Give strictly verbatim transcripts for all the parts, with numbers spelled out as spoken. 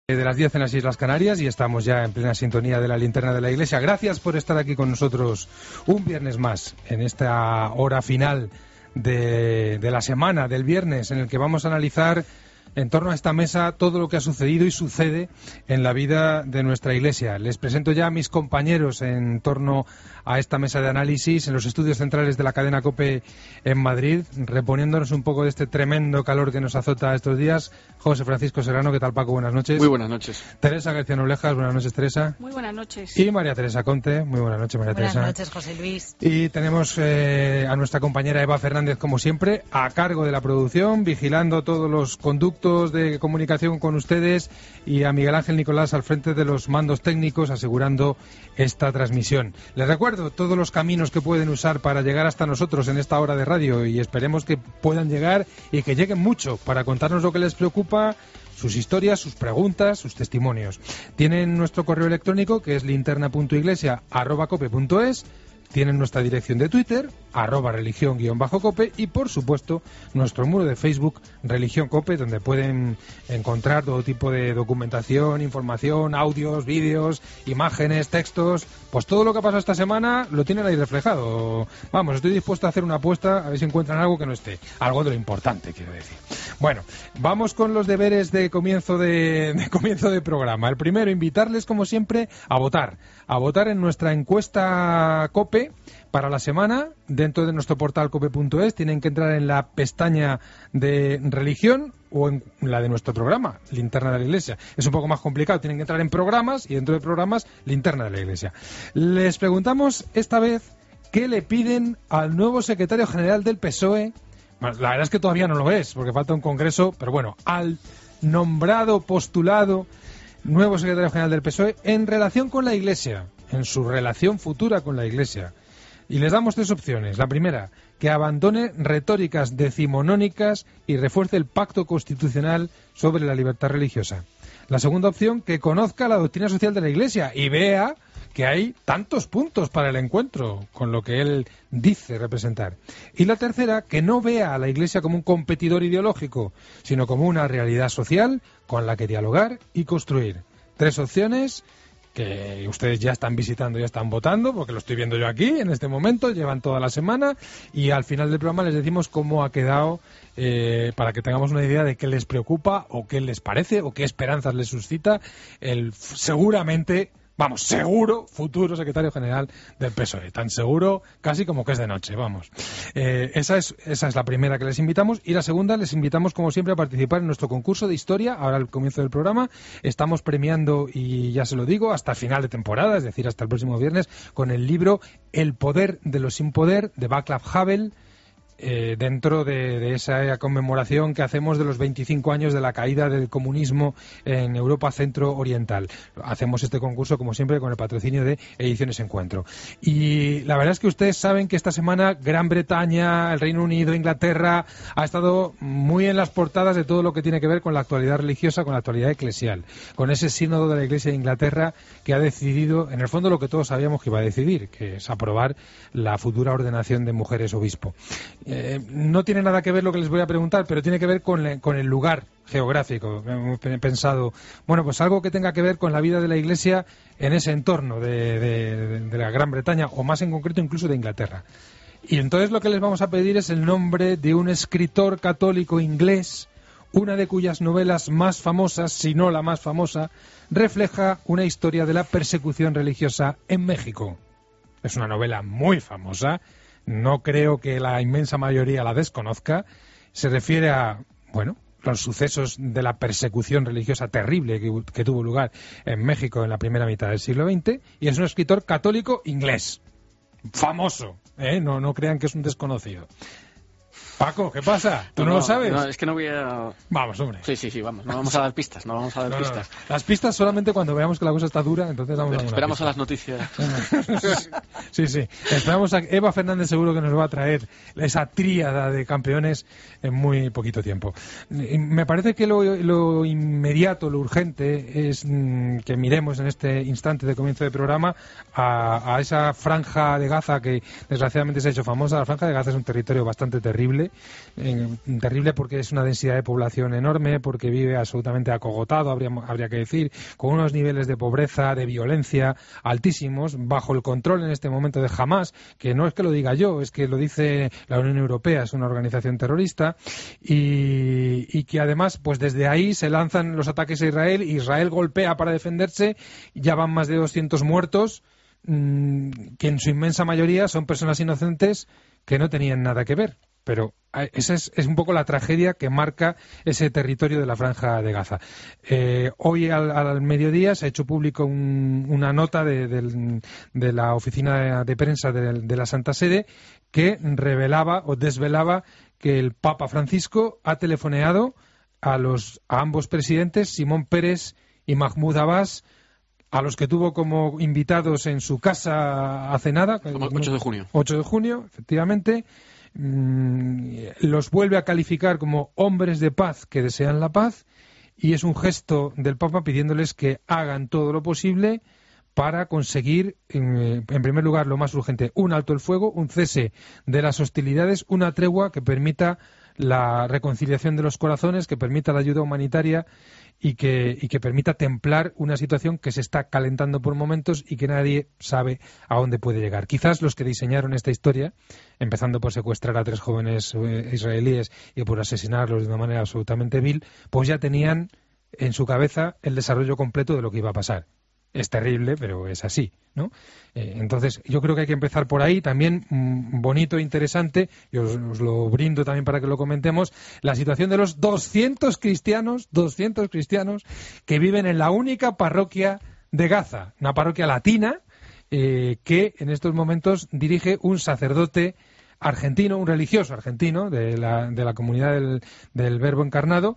De las diez en las Islas Canarias y estamos ya en plena sintonía de la linterna de la iglesia. Gracias por estar aquí con nosotros un viernes más en esta hora final de, de la semana, del viernes, en el que vamos a analizar en torno a esta mesa todo lo que ha sucedido y sucede en la vida de nuestra iglesia. Les presento ya a mis compañeros en torno a esta mesa de análisis en los estudios centrales de la cadena COPE en Madrid, reponiéndonos un poco de este tremendo calor que nos azota estos días. José Francisco Serrano, ¿qué tal, Paco? Buenas noches. Muy buenas noches. Teresa García Noblejas, buenas noches, Teresa. Muy buenas noches. Y María Teresa Conte, muy buenas noches, María buenas Teresa. Buenas noches, José Luis. Y tenemos eh, a nuestra compañera Eva Fernández, como siempre, a cargo de la producción, vigilando todos los conductos de comunicación con ustedes, y a Miguel Ángel Nicolás al frente de los mandos técnicos, asegurando esta transmisión. Les recuerdo todos los caminos que pueden usar para llegar hasta nosotros en esta hora de radio, y esperemos que puedan llegar y que lleguen mucho para contarnos lo que les preocupa, sus historias, sus preguntas, sus testimonios. Tienen nuestro correo electrónico, que es linterna punto iglesia arroba cope punto es. Tienen nuestra dirección de Twitter, arroba religión guión bajo cope, y por supuesto nuestro muro de Facebook, Religión Cope, donde pueden encontrar todo tipo de documentación, información, audios, vídeos, imágenes, textos. Pues todo lo que ha pasado esta semana lo tienen ahí reflejado. Vamos, estoy dispuesto a hacer una apuesta a ver si encuentran algo que no esté. Algo de lo importante, quiero decir. Bueno, vamos con los deberes de comienzo de, de comienzo de programa. El primero, invitarles como siempre a votar. A votar en nuestra encuesta COPE para la semana, dentro de nuestro portal cope punto es. Tienen que entrar en la pestaña de religión o en la de nuestro programa, Linterna de la Iglesia. Es un poco más complicado, tienen que entrar en programas, y dentro de programas, Linterna de la Iglesia. Les preguntamos esta vez qué le piden al nuevo secretario general del P S O E. Bueno, la verdad es que todavía no lo es, porque falta un congreso, pero bueno, al nombrado, postulado nuevo secretario general del P S O E en relación con la Iglesia, en su relación futura con la Iglesia. Y les damos tres opciones. La primera, que abandone retóricas decimonónicas y refuerce el pacto constitucional sobre la libertad religiosa. La segunda opción, que conozca la doctrina social de la Iglesia y vea que hay tantos puntos para el encuentro con lo que él dice representar. Y la tercera, que no vea a la Iglesia como un competidor ideológico, sino como una realidad social con la que dialogar y construir. Tres opciones que ustedes ya están visitando, ya están votando, porque lo estoy viendo yo aquí en este momento, llevan toda la semana, y al final del programa les decimos cómo ha quedado, eh, para que tengamos una idea de qué les preocupa o qué les parece o qué esperanzas les suscita el seguramente, vamos, seguro futuro secretario general del P S O E. Tan seguro casi como que es de noche, vamos. Eh, esa es esa es la primera que les invitamos. Y la segunda, les invitamos como siempre a participar en nuestro concurso de historia. Ahora al comienzo del programa estamos premiando, y ya se lo digo, hasta final de temporada, es decir, hasta el próximo viernes, con el libro El poder de los sin poder, de Václav Havel, Eh, dentro de, de esa conmemoración que hacemos de los veinticinco años de la caída del comunismo en Europa centro-oriental. Hacemos este concurso, como siempre, con el patrocinio de Ediciones Encuentro. Y la verdad es que ustedes saben que esta semana Gran Bretaña, el Reino Unido, Inglaterra, ha estado muy en las portadas de todo lo que tiene que ver con la actualidad religiosa, con la actualidad eclesial, con ese sínodo de la Iglesia de Inglaterra que ha decidido, en el fondo, lo que todos sabíamos que iba a decidir, que es aprobar la futura ordenación de mujeres obispo. Eh, no tiene nada que ver lo que les voy a preguntar, pero tiene que ver con, le, con el lugar geográfico. Hemos pensado, bueno, pues algo que tenga que ver con la vida de la Iglesia en ese entorno de, de, de la Gran Bretaña, o más en concreto incluso de Inglaterra. Y entonces lo que les vamos a pedir es el nombre de un escritor católico inglés, una de cuyas novelas más famosas, si no la más famosa, refleja una historia de la persecución religiosa en México. Es una novela muy famosa. No creo que la inmensa mayoría la desconozca. Se refiere a, bueno, los sucesos de la persecución religiosa terrible que, que tuvo lugar en México en la primera mitad del siglo veinte, y es un escritor católico inglés, famoso, ¿eh? No, no crean que es un desconocido. Paco, ¿qué pasa? ¿Tú no, no lo sabes? No, es que no voy a... Vamos, hombre. Sí, sí, sí, vamos. No vamos a dar pistas, no vamos a dar no, pistas. No, no. Las pistas solamente cuando veamos que la cosa está dura, entonces damos Pero alguna esperamos pista. A las noticias. Sí, sí. Esperamos a Eva Fernández, seguro que nos va a traer esa tríada de campeones en muy poquito tiempo. Me parece que lo, lo inmediato, lo urgente, es mmm, que miremos en este instante de comienzo de programa a, a esa franja de Gaza que desgraciadamente se ha hecho famosa. La franja de Gaza es un territorio bastante terrible, terrible, eh, terrible porque es una densidad de población enorme, porque vive absolutamente acogotado, habría, habría que decir, con unos niveles de pobreza, de violencia altísimos, bajo el control en este momento de Hamás, que no es que lo diga yo, es que lo dice la Unión Europea, es una organización terrorista, y, y que además, pues desde ahí se lanzan los ataques a Israel, Israel golpea para defenderse, ya van más de doscientos muertos, mmm, que en su inmensa mayoría son personas inocentes que no tenían nada que ver. Pero esa es, es un poco la tragedia que marca ese territorio de la Franja de Gaza. Eh, hoy al, al mediodía se ha hecho público un, una nota de, de, de la oficina de prensa de, de la Santa Sede que revelaba o desvelaba que el Papa Francisco ha telefoneado a, los, a ambos presidentes, Simón Peres y Mahmoud Abbas, a los que tuvo como invitados en su casa hace nada. ocho de junio. ocho de junio, efectivamente. Los vuelve a calificar como hombres de paz que desean la paz, y es un gesto del Papa pidiéndoles que hagan todo lo posible para conseguir, en, en primer lugar, lo más urgente, un alto el fuego, un cese de las hostilidades, una tregua que permita la reconciliación de los corazones, que permita la ayuda humanitaria y que, y que permita templar una situación que se está calentando por momentos y que nadie sabe a dónde puede llegar. Quizás los que diseñaron esta historia, empezando por secuestrar a tres jóvenes eh, israelíes y por asesinarlos de una manera absolutamente vil, pues ya tenían en su cabeza el desarrollo completo de lo que iba a pasar. Es terrible, pero es así, ¿no? Eh, entonces, yo creo que hay que empezar por ahí. También, mmm, bonito e interesante, y os, os lo brindo también para que lo comentemos, la situación de los doscientos cristianos, doscientos cristianos que viven en la única parroquia de Gaza, una parroquia latina, eh, que en estos momentos dirige un sacerdote argentino, un religioso argentino de la, de la comunidad del, del Verbo Encarnado,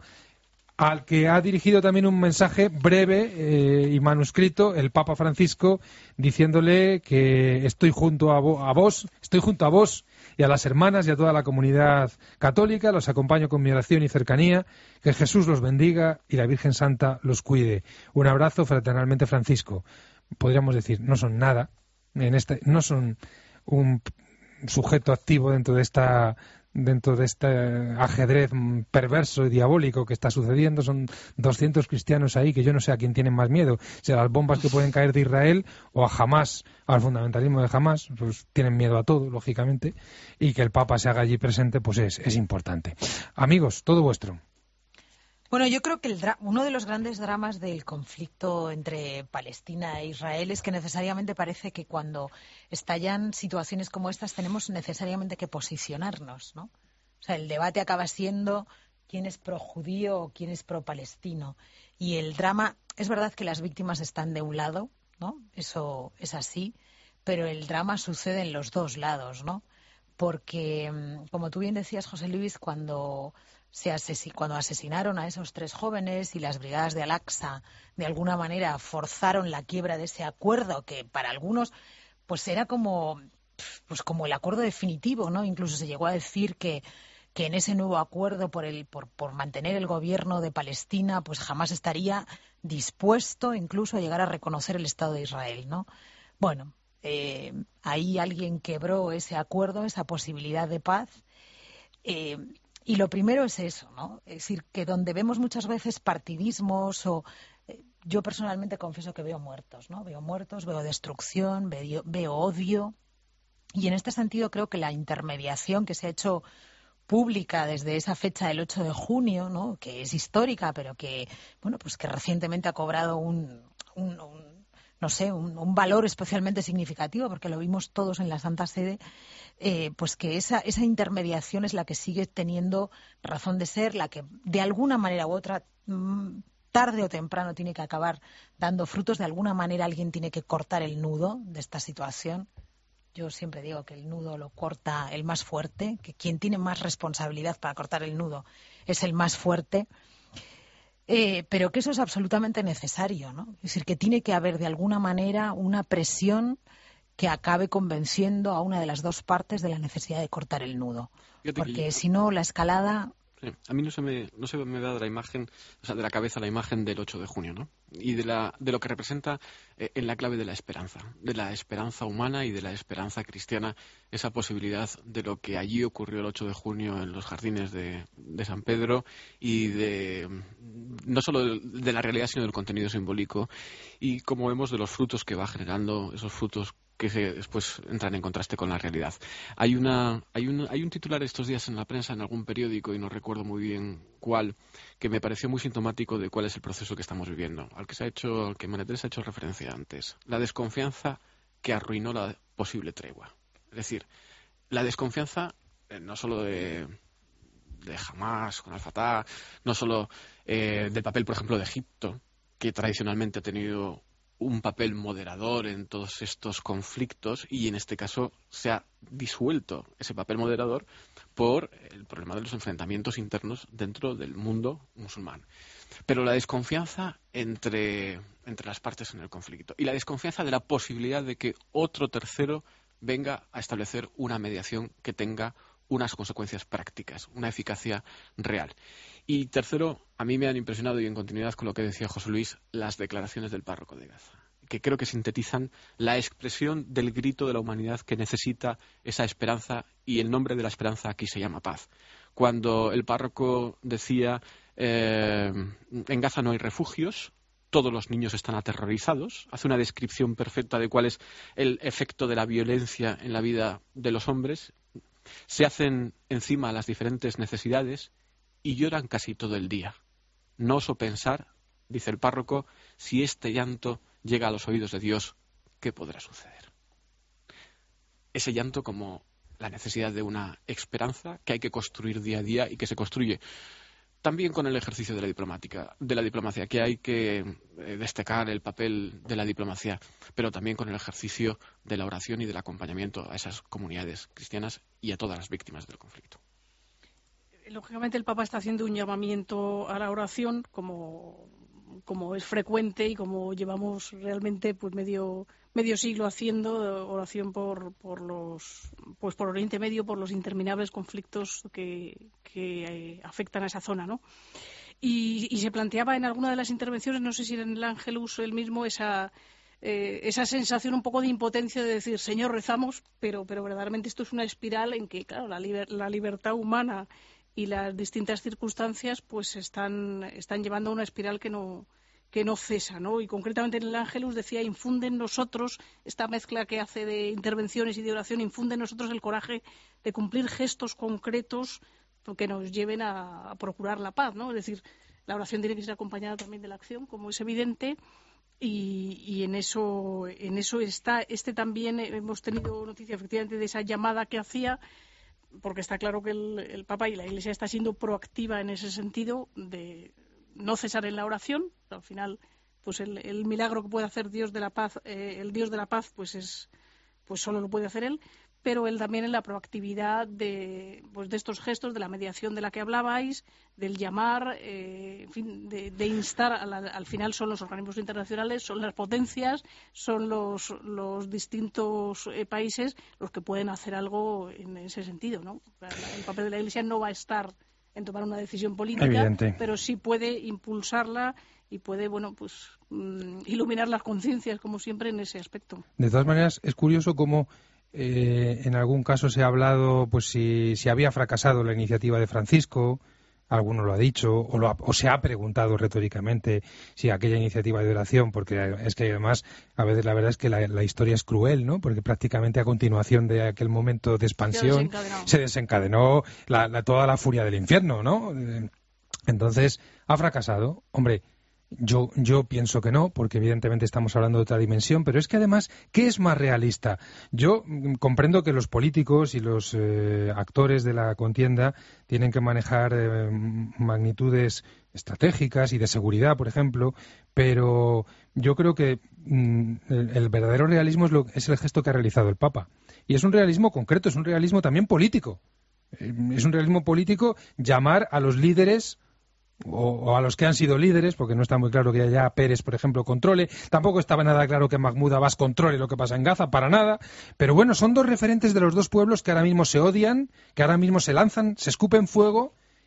al que ha dirigido también un mensaje breve eh, y manuscrito el Papa Francisco, diciéndole que estoy junto a, vo a vos, estoy junto a vos y a las hermanas y a toda la comunidad católica, los acompaño con mi oración y cercanía, que Jesús los bendiga y la Virgen Santa los cuide. Un abrazo fraternalmente, Francisco. Podríamos decir, no son nada, en este, no son un sujeto activo dentro de esta dentro de este ajedrez perverso y diabólico que está sucediendo. Son doscientos cristianos ahí que yo no sé a quién tienen más miedo, si a las bombas que pueden caer de Israel o a Hamás, al fundamentalismo de Hamás. Pues tienen miedo a todo, lógicamente, y que el Papa se haga allí presente pues es, es importante. Amigos, todo vuestro. Bueno, yo creo que el dra- uno de los grandes dramas del conflicto entre Palestina e Israel es que necesariamente parece que cuando estallan situaciones como estas tenemos necesariamente que posicionarnos, ¿no? O sea, el debate acaba siendo quién es pro-judío o quién es pro-palestino. Y el drama, es verdad que las víctimas están de un lado, ¿no? Eso es así, pero el drama sucede en los dos lados, ¿no? Porque, como tú bien decías, José Luis, cuando... Se asesin- cuando asesinaron a esos tres jóvenes y las brigadas de Al-Aqsa de alguna manera forzaron la quiebra de ese acuerdo que para algunos pues era como pues como el acuerdo definitivo, ¿no? Incluso se llegó a decir que, que en ese nuevo acuerdo por el por, por mantener el gobierno de Palestina pues jamás estaría dispuesto incluso a llegar a reconocer el Estado de Israel, ¿no? Bueno, eh, ahí alguien quebró ese acuerdo, esa posibilidad de paz. Eh, Y lo primero es eso, ¿no? Es decir, que donde vemos muchas veces partidismos o... Eh, yo personalmente confieso que veo muertos, ¿no? Veo muertos, veo destrucción, veo, veo odio. Y en este sentido creo que la intermediación que se ha hecho pública desde esa fecha del ocho de junio, ¿no? Que es histórica, pero que, bueno, pues que recientemente ha cobrado un... un, un no sé, un, un valor especialmente significativo, porque lo vimos todos en la Santa Sede, eh, pues que esa, esa intermediación es la que sigue teniendo razón de ser, la que de alguna manera u otra, tarde o temprano, tiene que acabar dando frutos. De alguna manera alguien tiene que cortar el nudo de esta situación. Yo siempre digo que el nudo lo corta el más fuerte, que quien tiene más responsabilidad para cortar el nudo es el más fuerte. Eh, pero que eso es absolutamente necesario, ¿no? Es decir, que tiene que haber de alguna manera una presión que acabe convenciendo a una de las dos partes de la necesidad de cortar el nudo. Fíjate porque yo... si no, la escalada Sí. A mí no se me no se me da de la imagen, o sea, de la cabeza la imagen del ocho de junio, ¿no? Y de la de lo que representa eh, en la clave de la esperanza, de la esperanza humana y de la esperanza cristiana, esa posibilidad de lo que allí ocurrió el ocho de junio en los jardines de, de San Pedro y de no solo de, de la realidad sino del contenido simbólico y como vemos de los frutos que va generando, esos frutos que después entran en contraste con la realidad. Hay una, hay un, hay un titular estos días en la prensa, en algún periódico, y no recuerdo muy bien cuál, que me pareció muy sintomático de cuál es el proceso que estamos viviendo, al que se ha hecho, al que María Teresa ha hecho referencia antes. La desconfianza que arruinó la posible tregua. Es decir, la desconfianza eh, no solo de, de Hamás con Al-Fatah, no solo eh, del papel, por ejemplo, de Egipto, que tradicionalmente ha tenido un papel moderador en todos estos conflictos y en este caso se ha disuelto ese papel moderador por el problema de los enfrentamientos internos dentro del mundo musulmán. Pero la desconfianza entre, entre las partes en el conflicto y la desconfianza de la posibilidad de que otro tercero venga a establecer una mediación que tenga unas consecuencias prácticas, una eficacia real. Y tercero, a mí me han impresionado, y en continuidad con lo que decía José Luis, las declaraciones del párroco de Gaza, que creo que sintetizan la expresión del grito de la humanidad que necesita esa esperanza, y el nombre de la esperanza aquí se llama paz. Cuando el párroco decía, eh, en Gaza no hay refugios, todos los niños están aterrorizados, hace una descripción perfecta de cuál es el efecto de la violencia en la vida de los hombres, se hacen encima las diferentes necesidades y lloran casi todo el día. No oso pensar, dice el párroco, si este llanto llega a los oídos de Dios, ¿qué podrá suceder? Ese llanto como la necesidad de una esperanza que hay que construir día a día y que se construye también con el ejercicio de la diplomática, de la diplomacia, que hay que eh, destacar el papel de la diplomacia, pero también con el ejercicio de la oración y del acompañamiento a esas comunidades cristianas y a todas las víctimas del conflicto. Lógicamente el Papa está haciendo un llamamiento a la oración, como, como es frecuente y como llevamos realmente pues medio medio siglo haciendo oración por por los pues por Oriente Medio, por los interminables conflictos que, que eh, afectan a esa zona, ¿no? Y, y se planteaba en alguna de las intervenciones, no sé si era en el Ángelus el mismo, esa eh, esa sensación un poco de impotencia de decir, Señor, rezamos, pero pero verdaderamente esto es una espiral en que, claro, la, liber, la libertad humana y las distintas circunstancias pues están están llevando a una espiral que no que no cesa, ¿no? Y concretamente en el Ángelus decía, infunde en nosotros, esta mezcla que hace de intervenciones y de oración, infunde en nosotros el coraje de cumplir gestos concretos que nos lleven a, a procurar la paz, ¿no? Es decir, la oración tiene que ser acompañada también de la acción, como es evidente, y, y en eso en eso está. Este también hemos tenido noticia efectivamente de esa llamada que hacía, porque está claro que el, el Papa y la Iglesia está siendo proactiva en ese sentido de no cesar en la oración. Al final, pues el, el milagro que puede hacer Dios de la paz, eh, el Dios de la paz, pues es, pues solo lo puede hacer él. Pero él también en la proactividad de, pues de estos gestos, de la mediación de la que hablabais, del llamar, eh, en fin, de, de instar. A la, al final son los organismos internacionales, son las potencias, son los, los distintos eh, países los que pueden hacer algo en ese sentido, ¿no? El papel de la Iglesia no va a estar en tomar una decisión política, Evidente. Pero sí puede impulsarla y puede, bueno, pues mm, iluminar las conciencias, como siempre, en ese aspecto. De todas maneras, es curioso cómo eh, en algún caso se ha hablado, pues si, si había fracasado la iniciativa de Francisco, alguno lo ha dicho, o, lo ha, o se ha preguntado retóricamente si aquella iniciativa de oración, porque es que además, a veces la verdad es que la, la historia es cruel, ¿no? Porque prácticamente a continuación de aquel momento de expansión se desencadenó la, la, toda la furia del infierno, ¿no? Entonces, ¿ha fracasado? Hombre, Yo, yo pienso que no, porque evidentemente estamos hablando de otra dimensión, pero es que además, ¿qué es más realista? Yo mm, comprendo que los políticos y los eh, actores de la contienda tienen que manejar eh, magnitudes estratégicas y de seguridad, por ejemplo, pero yo creo que mm, el, el verdadero realismo es, lo, es el gesto que ha realizado el Papa. Y es un realismo concreto, es un realismo también político. Eh, es un realismo político llamar a los líderes O, o a los que han sido líderes, porque no está muy claro que allá Pérez, por ejemplo, controle. Tampoco estaba nada claro que Mahmoud Abbas controle lo que pasa en Gaza, para nada. Pero bueno, son dos referentes de los dos pueblos que ahora mismo se odian, que ahora mismo se lanzan, se escupen fuego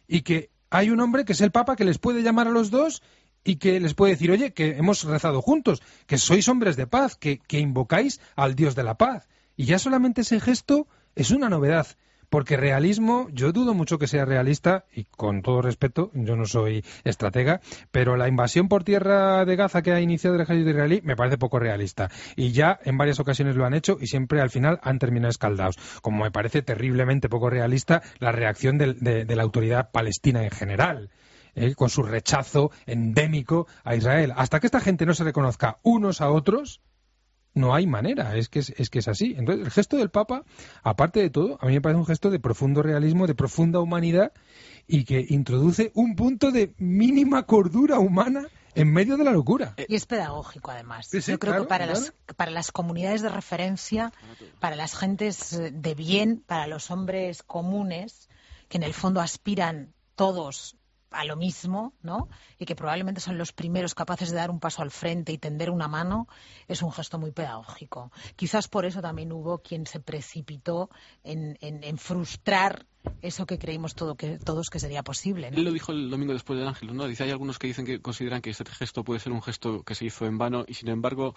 y que hay un hombre que es el Papa que les puede llamar a los dos y que les puede decir, oye, que hemos rezado juntos, que sois hombres de paz, que, que invocáis al Dios de la paz. Y ya solamente ese gesto es una novedad, porque realismo, yo dudo mucho que sea realista, y con todo respeto, yo no soy estratega, pero la invasión por tierra de Gaza que ha iniciado el ejército israelí me parece poco realista. Y ya en varias ocasiones lo han hecho y siempre al final han terminado escaldados. Como me parece terriblemente poco realista la reacción de, de, de la autoridad palestina en general. Eh, con su rechazo endémico a Israel. Hasta que esta gente no se reconozca unos a otros, no hay manera, es que es, es que es así. Entonces, el gesto del Papa, aparte de todo, a mí me parece un gesto de profundo realismo, de profunda humanidad, y que introduce un punto de mínima cordura humana en medio de la locura. Y es pedagógico, además. Sí, sí, Yo creo claro, que para, claro. las, para las comunidades de referencia, para las gentes de bien, para los hombres comunes, que en el fondo aspiran todos a lo mismo, ¿no? Y que probablemente son los primeros capaces de dar un paso al frente y tender una mano, es un gesto muy pedagógico. Quizás por eso también hubo quien se precipitó en, en, en frustrar eso que creímos todo que, todos que sería posible, ¿no? Él lo dijo el domingo después del Ángel, ¿no? Dice, hay algunos que dicen que consideran que este gesto puede ser un gesto que se hizo en vano y, sin embargo,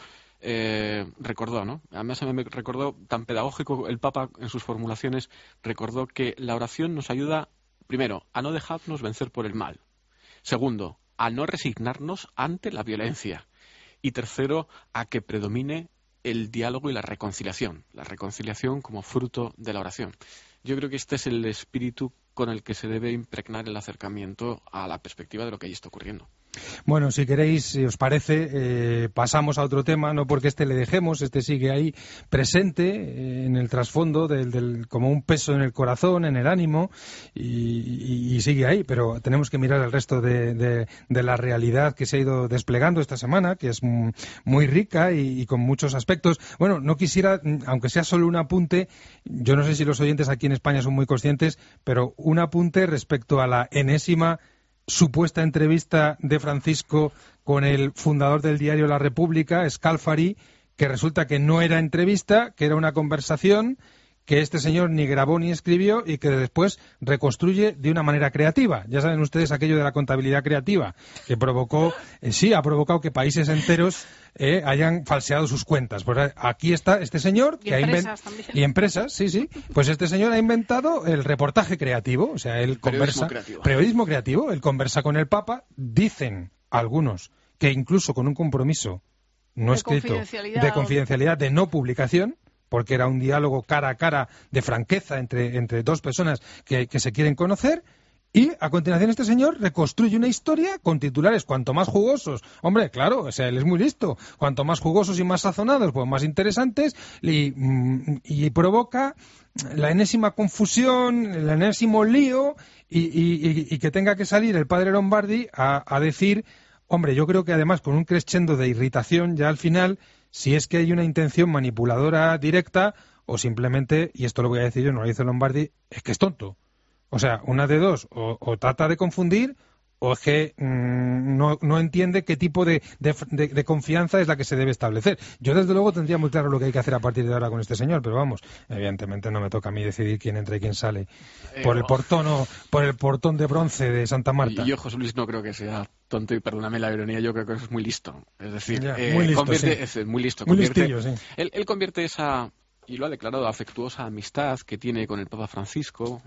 eh, recordó, ¿no? Además, a mí me recordó, tan pedagógico el Papa en sus formulaciones, recordó que la oración nos ayuda, primero, a no dejarnos vencer por el mal. Segundo, a no resignarnos ante la violencia. Y tercero, a que predomine el diálogo y la reconciliación. La reconciliación como fruto de la oración. Yo creo que este es el espíritu con el que se debe impregnar el acercamiento a la perspectiva de lo que allí está ocurriendo. Bueno, si queréis, si os parece, eh, pasamos a otro tema, no porque este le dejemos, este sigue ahí presente eh, en el trasfondo, del, del, como un peso en el corazón, en el ánimo, y, y, y sigue ahí, pero tenemos que mirar el resto de, de, de la realidad que se ha ido desplegando esta semana, que es muy rica y, y con muchos aspectos. Bueno, no quisiera, aunque sea solo un apunte, yo no sé si los oyentes aquí en España son muy conscientes, pero un apunte respecto a la enésima supuesta entrevista de Francisco con el fundador del diario La República, Scalfari, que resulta que no era entrevista, que era una conversación que este señor ni grabó ni escribió y que después reconstruye de una manera creativa. Ya saben ustedes aquello de la contabilidad creativa, que provocó, eh, sí, ha provocado que países enteros eh, hayan falseado sus cuentas. Pues aquí está este señor y que ha empresas inventado... también. Y empresas, sí, sí. Pues este señor ha inventado el reportaje creativo, o sea, él conversa... Periodismo creativo. Periodismo creativo, él conversa con el Papa, dicen algunos que incluso con un compromiso no De escrito confidencialidad. de confidencialidad, de no publicación, porque era un diálogo cara a cara de franqueza entre, entre dos personas que, que se quieren conocer, y a continuación este señor reconstruye una historia con titulares cuanto más jugosos. Hombre, claro, o sea, él es muy listo. Cuanto más jugosos y más sazonados, pues más interesantes, y, y provoca la enésima confusión, el enésimo lío, y, y, y que tenga que salir el padre Lombardi a, a decir, hombre, yo creo que además con un crescendo de irritación ya al final, si es que hay una intención manipuladora directa o simplemente, y esto lo voy a decir yo, no lo dice Lombardi, es que es tonto. O sea, una de dos, o, o trata de confundir o es que mmm, no, no entiende qué tipo de, de, de, de confianza es la que se debe establecer. Yo desde luego tendría muy claro lo que hay que hacer a partir de ahora con este señor, pero vamos, evidentemente no me toca a mí decidir quién entra y quién sale Eh, por el oh. portón o por el portón de bronce de Santa Marta. Y yo, José Luis, no creo que sea tonto, y perdóname la ironía, yo creo que es muy listo. Es decir, Ya, eh, muy listo, convierte, sí. es, muy listo. Muy convierte, listillo, sí. él, él convierte esa, y lo ha declarado, afectuosa amistad que tiene con el Papa Francisco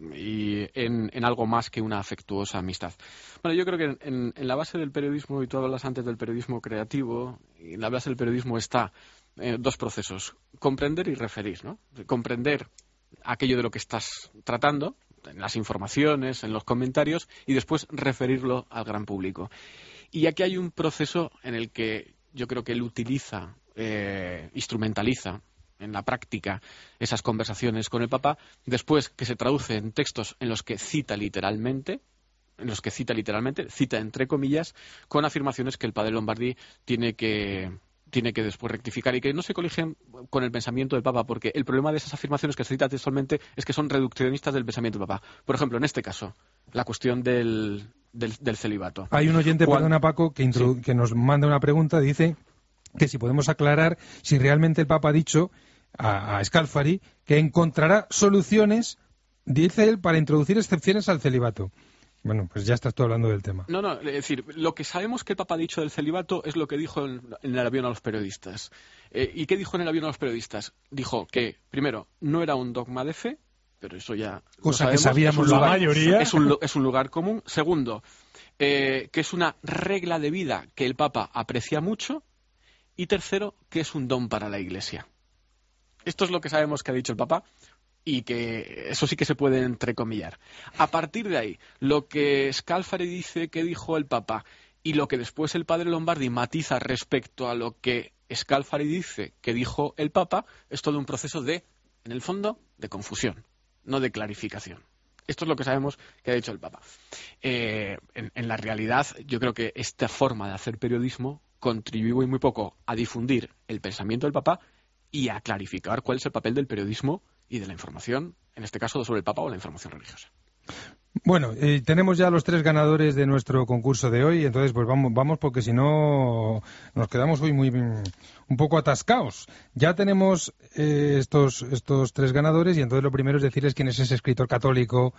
y en, en algo más que una afectuosa amistad. Bueno, yo creo que en, en la base del periodismo, y tú hablas antes del periodismo creativo, y en la base del periodismo está eh, dos procesos: comprender y referir, ¿no? Comprender aquello de lo que estás tratando, en las informaciones, en los comentarios, y después referirlo al gran público. Y aquí hay un proceso en el que yo creo que él utiliza, eh, instrumentaliza en la práctica esas conversaciones con el Papa, después que se traduce en textos en los que cita literalmente, en los que cita literalmente, cita entre comillas, con afirmaciones que el padre Lombardi tiene que tiene que después rectificar y que no se coligen con el pensamiento del Papa, porque el problema de esas afirmaciones que se cita textualmente es que son reduccionistas del pensamiento del Papa. Por ejemplo, en este caso, la cuestión del, del, del celibato. Hay un oyente, Juan... perdona Paco, que, introdu- sí. que nos manda una pregunta, dice que si podemos aclarar si realmente el Papa ha dicho a, a Scalfari que encontrará soluciones, dice él, para introducir excepciones al celibato. Bueno, pues ya estás tú hablando del tema. No, no, es decir, lo que sabemos que el Papa ha dicho del celibato es lo que dijo en, en el avión a los periodistas. Eh, ¿Y qué dijo en el avión a los periodistas? Dijo que, primero, no era un dogma de fe, pero eso ya cosa lo que sabíamos la lugar, mayoría. Es un, es un lugar común. Segundo, eh, que es una regla de vida que el Papa aprecia mucho. Y tercero, que es un don para la Iglesia. Esto es lo que sabemos que ha dicho el Papa. Y que eso sí que se puede entrecomillar. A partir de ahí, lo que Scalfari dice que dijo el Papa y lo que después el padre Lombardi matiza respecto a lo que Scalfari dice que dijo el Papa, es todo un proceso de, en el fondo, de confusión, no de clarificación. Esto es lo que sabemos que ha dicho el Papa. Eh, en, en la realidad, yo creo que esta forma de hacer periodismo contribuye muy poco a difundir el pensamiento del Papa y a clarificar cuál es el papel del periodismo y de la información, en este caso sobre el Papa o la información religiosa. Bueno, eh, tenemos ya los tres ganadores de nuestro concurso de hoy, entonces pues vamos, vamos porque si no nos quedamos hoy muy un poco atascados. Ya tenemos eh, estos estos tres ganadores y entonces lo primero es decirles quién es ese escritor católico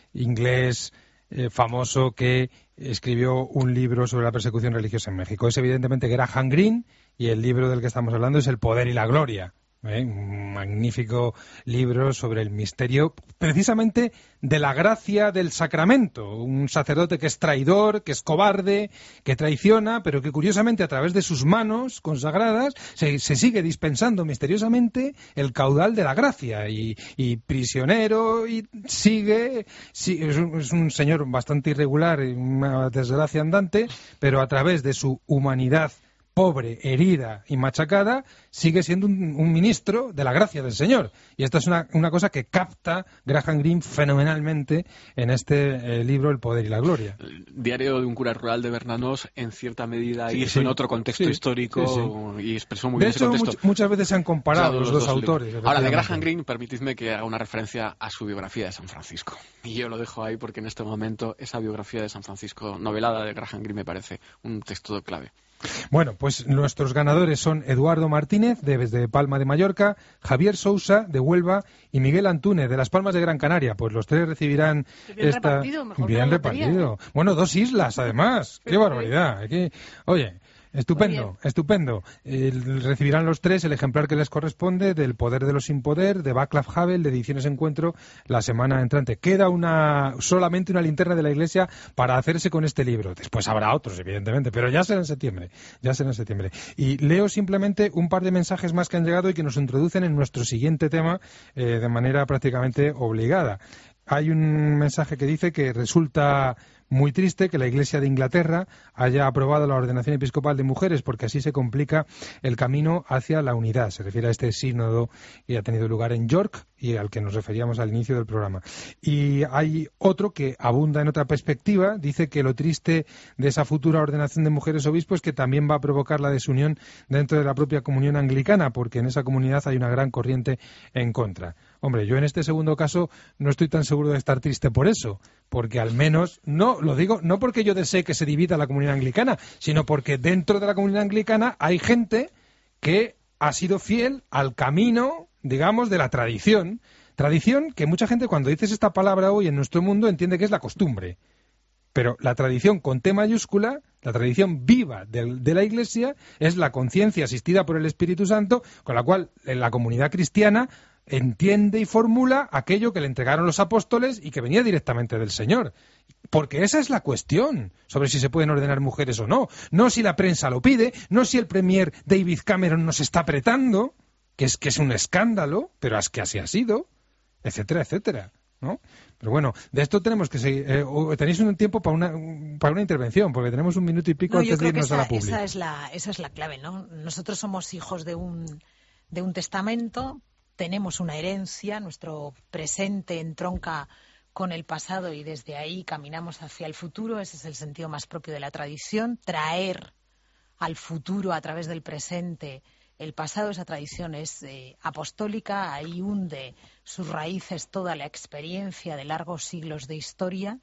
inglés eh, famoso que escribió un libro sobre la persecución religiosa en México. Es evidentemente Graham Greene y el libro del que estamos hablando es El poder y la gloria. ¿Eh? Un magnífico libro sobre el misterio precisamente de la gracia del sacramento, un sacerdote que es traidor, que es cobarde, que traiciona, pero que curiosamente a través de sus manos consagradas se, se sigue dispensando misteriosamente el caudal de la gracia y, y prisionero y sigue, sigue es, un, es un señor bastante irregular, una desgracia andante, pero a través de su humanidad pobre, herida y machacada, sigue siendo un, un ministro de la gracia del Señor. Y esta es una, una cosa que capta Graham Greene fenomenalmente en este eh, libro El poder y la gloria. El diario de un cura rural de Bernanos, en cierta medida, sí, hizo sí, en otro contexto sí, histórico sí, sí. y expresó muy de bien hecho, ese contexto. Much, muchas veces se han comparado los, los dos, dos autores. Ahora, de Graham Greene, permitidme que haga una referencia a su biografía de San Francisco. Y yo lo dejo ahí porque en este momento esa biografía de San Francisco, novelada de Graham Greene, me parece un texto clave. Bueno, pues nuestros ganadores son Eduardo Martínez, desde Palma de Mallorca, Javier Sousa, de Huelva, y Miguel Antúnez, de Las Palmas de Gran Canaria. Pues los tres recibirán bien esta... repartido, mejor bien repartido. ¿Eh? Bueno, dos islas, además. ¡Qué barbaridad! Aquí... Oye... Estupendo, estupendo. Eh, recibirán los tres el ejemplar que les corresponde del Poder de los sin poder, de Václav Havel, de Ediciones Encuentro, la semana entrante. Queda una solamente una linterna de la Iglesia para hacerse con este libro. Después habrá otros, evidentemente, pero ya será en septiembre. Ya será en septiembre. Y leo simplemente un par de mensajes más que han llegado y que nos introducen en nuestro siguiente tema eh, de manera prácticamente obligada. Hay un mensaje que dice que resulta muy triste que la Iglesia de Inglaterra haya aprobado la ordenación episcopal de mujeres porque así se complica el camino hacia la unidad. Se refiere a este sínodo que ha tenido lugar en York y al que nos referíamos al inicio del programa. Y hay otro que abunda en otra perspectiva, dice que lo triste de esa futura ordenación de mujeres obispos es que también va a provocar la desunión dentro de la propia comunión anglicana, porque en esa comunidad hay una gran corriente en contra. Hombre, yo en este segundo caso no estoy tan seguro de estar triste por eso, porque al menos, no, lo digo, no porque yo desee que se divida la comunidad anglicana, sino porque dentro de la comunidad anglicana hay gente que ha sido fiel al camino, digamos, de la tradición. Tradición que mucha gente cuando dices esta palabra hoy en nuestro mundo entiende que es la costumbre. Pero la tradición con T mayúscula, la tradición viva de, de la Iglesia, es la conciencia asistida por el Espíritu Santo, con la cual en la comunidad cristiana entiende y formula aquello que le entregaron los apóstoles y que venía directamente del Señor. Porque esa es la cuestión sobre si se pueden ordenar mujeres o no. No si la prensa lo pide, no si el premier David Cameron nos está apretando, que es, que es un escándalo, pero es que así ha sido, etcétera, etcétera, ¿no? Pero bueno, de esto tenemos que seguir. Eh, tenéis un tiempo para una, para una intervención, porque tenemos un minuto y pico no, de antes de irnos esa, a la publi. Esa es la, esa es la clave, ¿no? Nosotros somos hijos de un, de un testamento, tenemos una herencia, nuestro presente entronca con el pasado y desde ahí caminamos hacia el futuro. Ese es el sentido más propio de la tradición, traer al futuro a través del presente el pasado. Esa tradición es eh, apostólica, ahí hunde sus raíces toda la experiencia de largos siglos de historia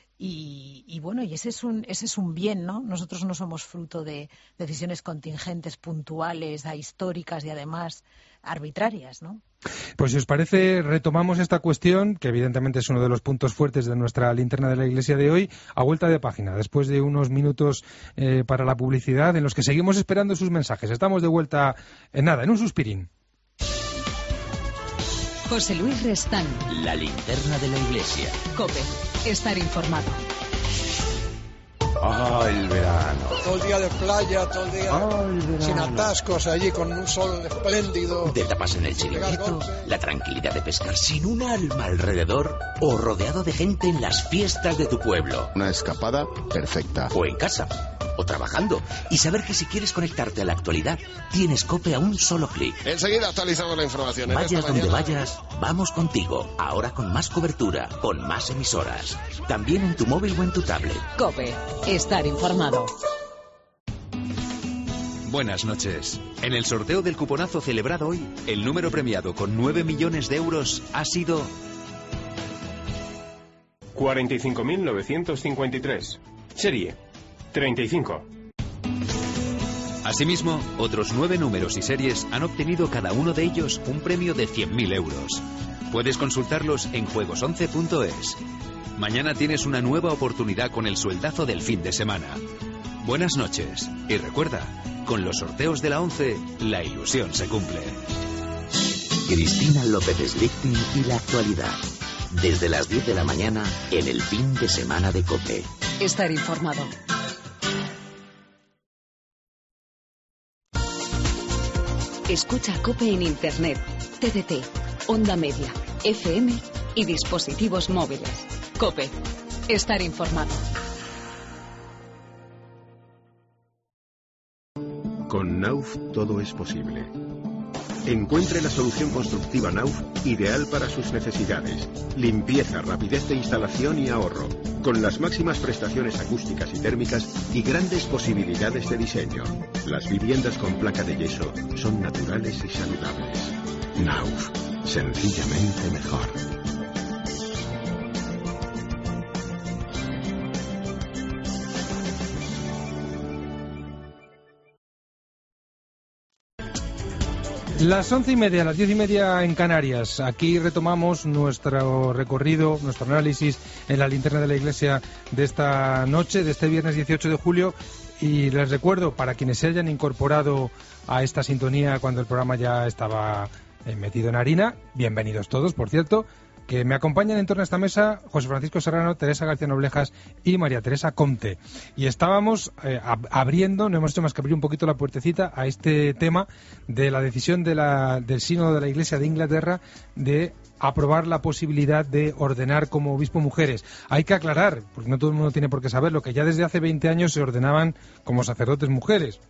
y, y bueno, y ese es un ese es un bien, ¿no? Nosotros no somos fruto de decisiones contingentes, puntuales, ahistóricas y además arbitrarias, ¿no? Pues si os parece, retomamos esta cuestión, que evidentemente es uno de los puntos fuertes de nuestra linterna de la Iglesia de hoy, a vuelta de página, después de unos minutos eh, para la publicidad, en los que seguimos esperando sus mensajes. Estamos de vuelta en nada, en un suspirín. José Luis Restán. La linterna de la Iglesia. COPE. Estar informado. ¡Ah, el verano! Todo el día de playa, todo el día oh, el sin atascos, allí con un sol espléndido. Te tapas en el chiringuito, la tranquilidad de pescar sin un alma alrededor o rodeado de gente en las fiestas de tu pueblo. Una escapada perfecta. O en casa, o trabajando. Y saber que si quieres conectarte a la actualidad, tienes COPE a un solo clic. Enseguida actualizamos la información. Vayas donde mañana... vayas, vamos contigo. Ahora con más cobertura, con más emisoras. También en tu móvil o en tu tablet. COPE. Estar informado. Buenas noches. En el sorteo del cuponazo celebrado hoy, el número premiado con nueve millones de euros ha sido... cuarenta y cinco mil novecientos cincuenta y tres. Serie treinta y cinco. Asimismo, otros nueve números y series han obtenido cada uno de ellos un premio de cien mil euros. Puedes consultarlos en juegos once punto es. Mañana tienes una nueva oportunidad con el sueldazo del fin de semana. Buenas noches. Y recuerda, con los sorteos de la once, la ilusión se cumple. Cristina López Slichting y la actualidad. Desde las diez de la mañana en el fin de semana de COPE. Estar informado. Escucha COPE en Internet, T D T, Onda Media, F M y dispositivos móviles. COPE. Estar informado. Con Nauf todo es posible. Encuentre la solución constructiva Nauf ideal para sus necesidades. Limpieza, rapidez de instalación y ahorro. Con las máximas prestaciones acústicas y térmicas y grandes posibilidades de diseño. Las viviendas con placa de yeso son naturales y saludables. Nauf. Sencillamente mejor. Las once y media, las diez y media en Canarias. Aquí retomamos nuestro recorrido, nuestro análisis en la linterna de la Iglesia de esta noche, de este viernes dieciocho de julio. Y les recuerdo, para quienes se hayan incorporado a esta sintonía cuando el programa ya estaba eh, metido en harina, bienvenidos todos, por cierto, que me acompañan en torno a esta mesa José Francisco Serrano, Teresa García Noblejas y María Teresa Comte. Y estábamos eh, ab- abriendo, no hemos hecho más que abrir un poquito la puertecita a este tema de la decisión de la, del Sínodo de la Iglesia de Inglaterra de aprobar la posibilidad de ordenar como obispo mujeres. Hay que aclarar, porque no todo el mundo tiene por qué saberlo, que ya desde hace veinte años se ordenaban como sacerdotes mujeres.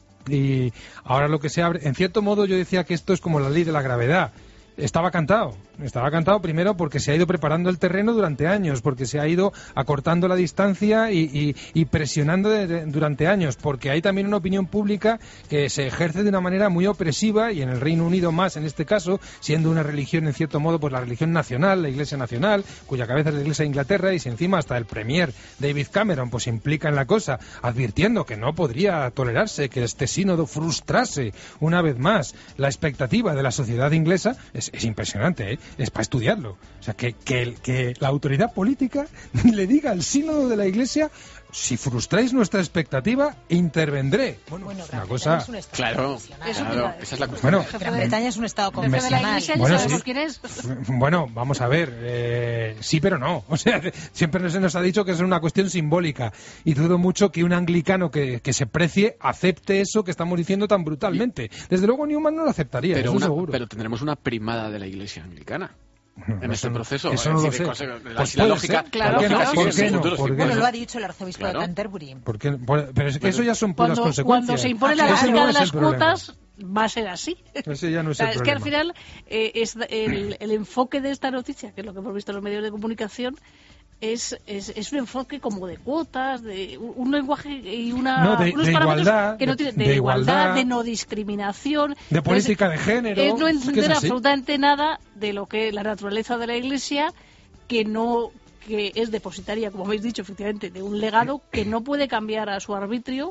Y ahora lo que se abre, en cierto modo yo decía que esto es como la ley de la gravedad. Estaba cantado, estaba cantado primero porque se ha ido preparando el terreno durante años, porque se ha ido acortando la distancia y, y, y presionando de, de, durante años, porque hay también una opinión pública que se ejerce de una manera muy opresiva, y en el Reino Unido más en este caso, siendo una religión en cierto modo pues la religión nacional, la Iglesia nacional, cuya cabeza es la Iglesia de Inglaterra, y si encima hasta el Premier David Cameron pues implica en la cosa, advirtiendo que no podría tolerarse que este sínodo frustrase una vez más la expectativa de la sociedad inglesa, es Es impresionante, ¿eh? Es para estudiarlo. O sea, que, que, que la autoridad política le diga al sínodo de la Iglesia: si frustráis nuestra expectativa, intervendré. Bueno, bueno es una cosa... es un estado claro, claro, esa es la cuestión. Bueno, Gran Bretaña es un estado Jefe de la confesional. Iglesia, ya Bueno, sabemos sí. quién es. Bueno, vamos a ver, eh, sí pero no, o sea, siempre se nos ha dicho que es una cuestión simbólica, y dudo mucho que un anglicano que, que se precie acepte eso que estamos diciendo tan brutalmente. Desde luego Newman no lo aceptaría, Pero, eso una, seguro. pero tendremos una primada de la Iglesia anglicana Bueno, en eso este no- proceso. Eso es no lo decir, sé. de cosas- de la- Pues si la puede lógica, ser. Claro, la lógica claro. sigue ¿Por qué en no? futuros ¿Por qué tiempos. Bueno, no? lo ha dicho el arzobispo Claro. de Canterbury. Porque, pero es que eso ya son puras Cuando, consecuencias. cuando se impone la Ese lógica no de es el las problema. cuotas, va a ser así. Ese ya no O es sea, el es que al problema. final eh, es el, el enfoque de esta noticia, que es lo que hemos visto en los medios de comunicación, es, es, es un enfoque como de cuotas, de un, un lenguaje y una, No, de- unos de parámetros igualdad, que no de- tienen- de de, igualdad, igualdad, de no discriminación, de política Entonces, de género. es no es que es entender así. absolutamente nada de lo que la naturaleza de la Iglesia, que no que es depositaria, como habéis dicho, efectivamente, de un legado que no puede cambiar a su arbitrio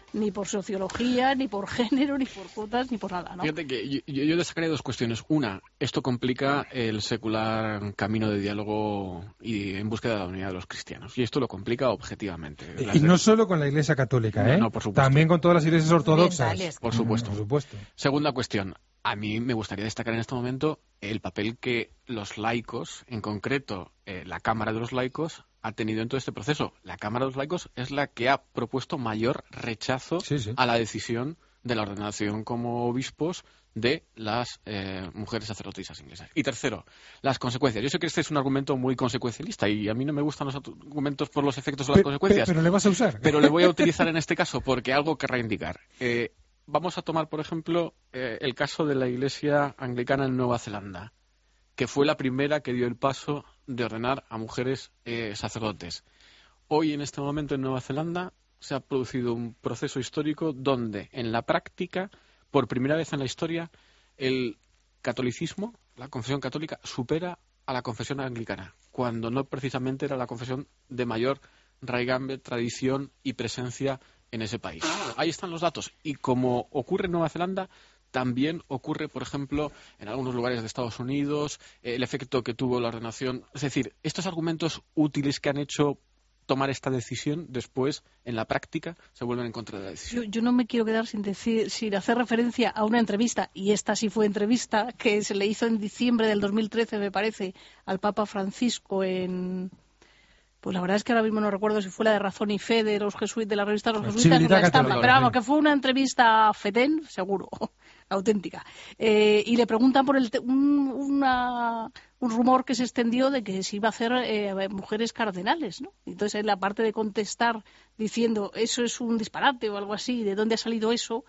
ni por sociología, ni por género, ni por cuotas, ni por nada, ¿no? Fíjate que yo, yo destacaría dos cuestiones. Una, esto complica el secular camino de diálogo y en búsqueda de la unidad de los cristianos. Y esto lo complica objetivamente. Y no solo con la Iglesia Católica, ¿eh? No, no, por supuesto. También con todas las iglesias ortodoxas. Por supuesto. Mm, por supuesto. Segunda cuestión. A mí me gustaría destacar en este momento el papel que los laicos, en concreto eh, la Cámara de los Laicos, ha tenido en todo este proceso. La Cámara de los Laicos es la que ha propuesto mayor rechazo sí, sí. a la decisión de la ordenación como obispos de las eh, mujeres sacerdotisas inglesas. Y tercero, las consecuencias. Yo sé que este es un argumento muy consecuencialista y a mí no me gustan los argumentos por los efectos o las Pe- consecuencias. pe- pero le vas a usar. Pero le voy a utilizar en este caso porque algo querrá indicar. Eh, vamos a tomar, por ejemplo, eh, el caso de la Iglesia anglicana en Nueva Zelanda, que fue la primera que dio el paso de ordenar a mujeres eh, sacerdotes. Hoy, en este momento, en Nueva Zelanda, se ha producido un proceso histórico donde, en la práctica, por primera vez en la historia, el catolicismo, la confesión católica, supera a la confesión anglicana, cuando no precisamente era la confesión de mayor raigambre, tradición y presencia en ese país. Ahí están los datos. Y como ocurre en Nueva Zelanda, también ocurre, por ejemplo, en algunos lugares de Estados Unidos, eh, el efecto que tuvo la ordenación. Es decir, estos argumentos útiles que han hecho tomar esta decisión, después, en la práctica, se vuelven en contra de la decisión. Yo, yo no me quiero quedar sin decir, sin hacer referencia a una entrevista, y esta sí fue entrevista, que se le hizo en diciembre del dos mil trece, me parece, al Papa Francisco en... Pues la verdad es que ahora mismo no recuerdo si fue la de Razón y Fe de los jesuitas, de la revista de los jesuitas o la Estampa, pero vamos, que fue una entrevista fetén, seguro, auténtica. Eh, y le preguntan por el te un, una, un rumor que se extendió de que se iba a hacer eh, mujeres cardenales, ¿no? Entonces, en la parte de contestar diciendo eso es un disparate o algo así, ¿de dónde ha salido eso?,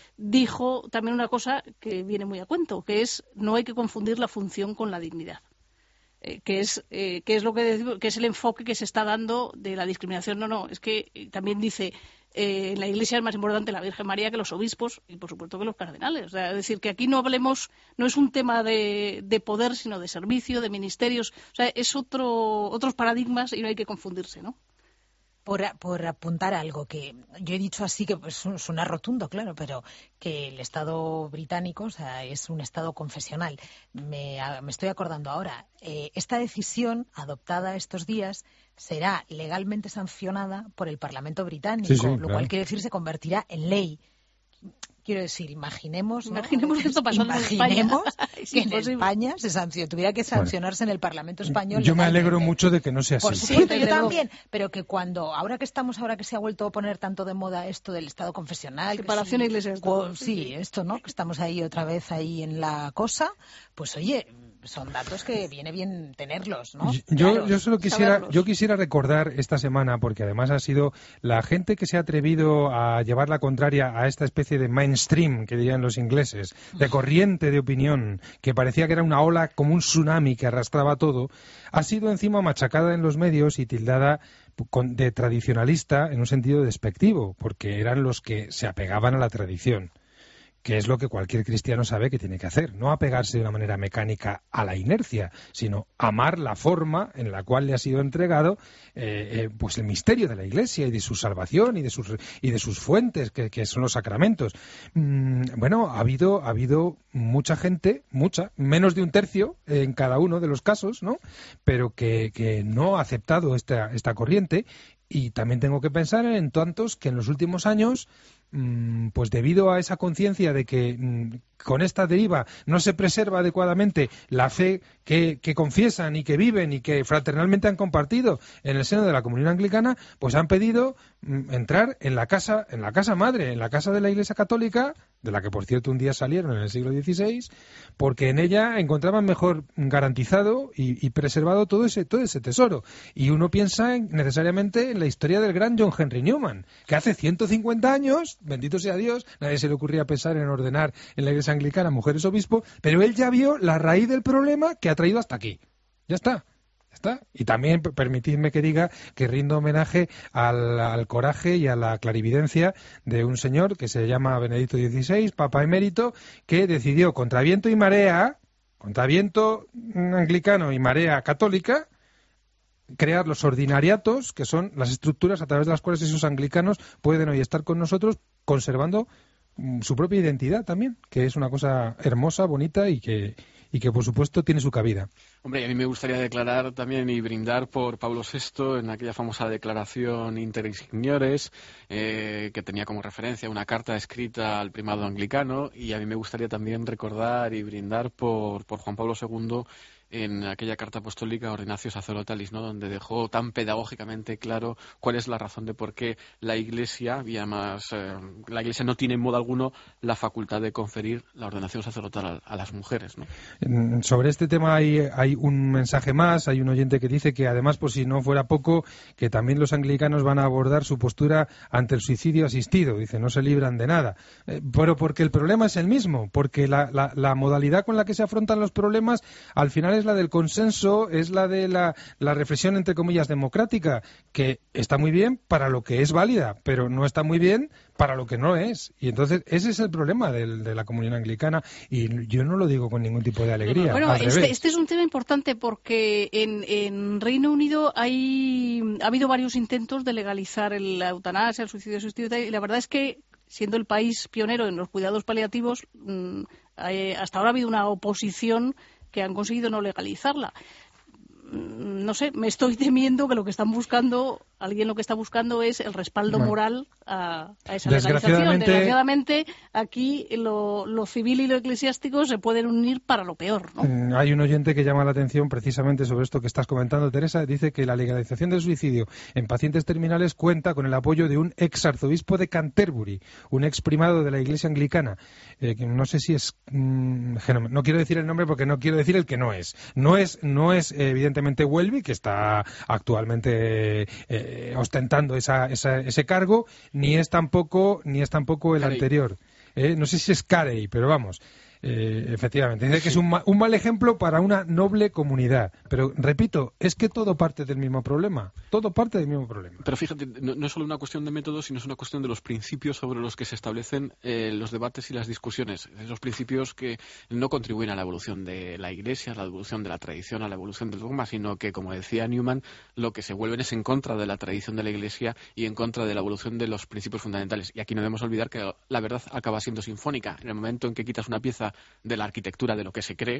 dijo también una cosa que viene muy a cuento, que es no hay que confundir la función con la dignidad. Eh, que es eh, que es lo que decimos, que es el enfoque que se está dando de la discriminación. No, no, es que eh, también dice eh, en la Iglesia es más importante la Virgen María que los obispos y por supuesto que los cardenales. O sea, es decir, que aquí no hablemos, no es un tema de, de poder, sino de servicio, de ministerios. O sea, es otro otros paradigmas y no hay que confundirse, ¿no? Por, por apuntar algo que yo he dicho así, que pues, suena rotundo, claro, pero que el Estado británico, o sea, es un Estado confesional. Me, me estoy acordando ahora, eh, esta decisión adoptada estos días será legalmente sancionada por el Parlamento británico, sí, sí, lo claro. cual quiere decir se convertirá en ley. Quiero decir, imaginemos, ¿no? Imaginemos que esto pasando imaginemos en España. que en España se sancio, tuviera que sancionarse bueno, en el Parlamento español. Yo me alegro mucho de que no sea así. Por supuesto, yo también, pero que cuando, ahora que estamos, ahora que se ha vuelto a poner tanto de moda esto del Estado confesional, separación sí, iglesia, sí, sí, esto, ¿no? Que estamos ahí otra vez ahí en la cosa, pues oye, son datos que viene bien tenerlos, ¿no? Yo, claro, yo solo quisiera, saberlos. yo quisiera recordar esta semana, porque además ha sido la gente que se ha atrevido a llevar la contraria a esta especie de mainstream, que dirían los ingleses, de corriente de opinión, que parecía que era una ola como un tsunami que arrastraba todo, ha sido encima machacada en los medios y tildada de tradicionalista en un sentido despectivo, porque eran los que se apegaban a la tradición, que es lo que cualquier cristiano sabe que tiene que hacer, no apegarse de una manera mecánica a la inercia, sino amar la forma en la cual le ha sido entregado eh, eh, pues el misterio de la Iglesia y de su salvación y de sus y de sus fuentes, que, que son los sacramentos. Mm, bueno, ha habido ha habido mucha gente, mucha, menos de un tercio en cada uno de los casos, ¿no? Pero que, que no ha aceptado esta, esta corriente. Y también tengo que pensar en tantos que en los últimos años, pues debido a esa conciencia de que con esta deriva no se preserva adecuadamente la fe que, que confiesan y que viven y que fraternalmente han compartido en el seno de la comunión anglicana, pues han pedido entrar en la casa, en la casa madre, en la casa de la Iglesia Católica, de la que por cierto un día salieron en el siglo dieciséis, porque en ella encontraban mejor garantizado y, y preservado todo ese, todo ese tesoro. Y uno piensa en, necesariamente en la historia del gran John Henry Newman, que hace ciento cincuenta años, bendito sea Dios, nadie se le ocurría pensar en ordenar en la Iglesia anglicana mujeres obispo, pero él ya vio la raíz del problema que ha traído hasta aquí. Ya está. ¿Está? Y también permitidme que diga que rindo homenaje al, al coraje y a la clarividencia de un señor que se llama Benedicto dieciséis, Papa Emérito, que decidió contra viento y marea, contra viento anglicano y marea católica, crear los ordinariatos, que son las estructuras a través de las cuales esos anglicanos pueden hoy estar con nosotros, conservando mm, su propia identidad también, que es una cosa hermosa, bonita y que, y que por supuesto tiene su cabida. Hombre, y a mí me gustaría declarar también y brindar por Pablo sexto en aquella famosa declaración Inter Ignores, eh, que tenía como referencia una carta escrita al primado anglicano, y a mí me gustaría también recordar y brindar por, por Juan Pablo segundo en aquella carta apostólica Ordinatio Sacerdotalis, ¿no?, donde dejó tan pedagógicamente claro cuál es la razón de por qué la Iglesia, y además eh, la Iglesia no tiene en modo alguno la facultad de conferir la ordenación sacerdotal a, a las mujeres, ¿no? Sobre este tema hay, hay un mensaje más, hay un oyente que dice que además, por si no fuera poco, que también los anglicanos van a abordar su postura ante el suicidio asistido. Dice, no se libran de nada. Eh, pero porque el problema es el mismo, porque la, la, la modalidad con la que se afrontan los problemas al final es la del consenso, es la de la, la reflexión, entre comillas, democrática, que está muy bien para lo que es válida, pero no está muy bien para lo que no es. Y entonces ese es el problema del, de la comunión anglicana, y yo no lo digo con ningún tipo de alegría. Bueno, al este, revés. este es un tema importante porque en, en Reino Unido hay, ha habido varios intentos de legalizar el, la eutanasia, el suicidio asistido, y la verdad es que, siendo el país pionero en los cuidados paliativos, mmm, hay, hasta ahora ha habido una oposición que han conseguido no legalizarla. No sé, me estoy temiendo que lo que están buscando, alguien lo que está buscando es el respaldo bueno, moral a, a esa legalización. Desgraciadamente, aquí lo, lo civil y lo eclesiástico se pueden unir para lo peor, ¿no? Hay un oyente que llama la atención precisamente sobre esto que estás comentando, Teresa. Dice que la legalización del suicidio en pacientes terminales cuenta con el apoyo de un ex arzobispo de Canterbury, un ex primado de la Iglesia anglicana. Eh, que no sé si es... Mmm, no quiero decir el nombre porque no quiero decir el que no es. No es, no es evidentemente Welby, que está actualmente eh, ostentando esa, esa, ese cargo, ni es tampoco ni es tampoco el Carey. anterior. Eh, no sé si es Carey, pero vamos. Eh, efectivamente, dice que es un, ma un mal ejemplo para una noble comunidad. Pero, repito, es que todo parte del mismo problema. Todo parte del mismo problema. Pero fíjate, no, no es solo una cuestión de métodos, sino es una cuestión de los principios sobre los que se establecen eh, los debates y las discusiones. Esos principios que no contribuyen a la evolución de la Iglesia, a la evolución de la tradición, a la evolución del dogma, sino que, como decía Newman, lo que se vuelven es en contra de la tradición de la Iglesia y en contra de la evolución de los principios fundamentales. Y aquí no debemos olvidar que la verdad acaba siendo sinfónica. En el momento en que quitas una pieza de la arquitectura de lo que se cree,